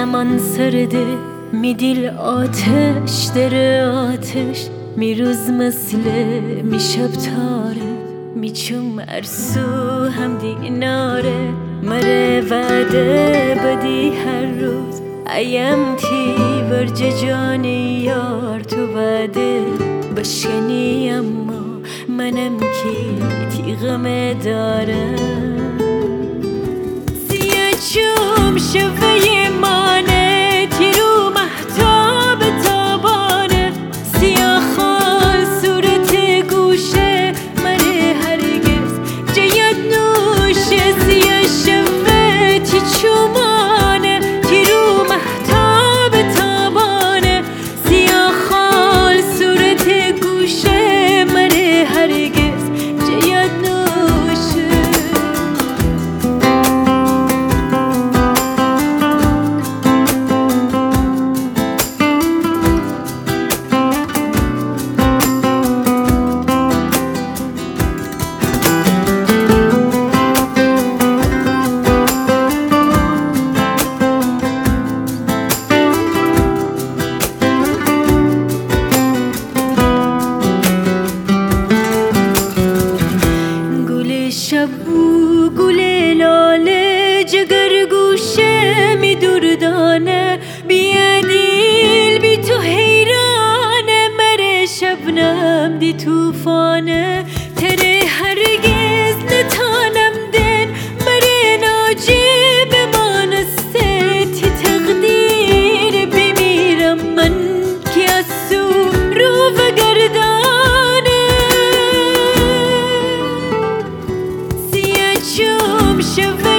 زمان سرده میدیل آتش در آتش میروز مثل میشب تاره میچوم ارسو هم دیناره مره وعده بدی هر روز ایم تی ورج جانی یار تو وعده بشکنی اما منم کی تیغمه دارم سیه چوم شوه مانه تیرو محتاب تابانه سیاه خال صورت گوشه مره هرگز جید نوشه سیاه شوه تی چومانه تیرو محتاب تابانه سیاه خال صورت گوشه مره هرگز جید نوشه شبو گل لاله جگر گوشه می دردانه بیادیل بی تو حیرانه مره شبنم دی توفانه تره هرگز نتانم دن مره ناجب مانسته تی تقدیر بمیرم من که از سو رو و گردانه چوم شوه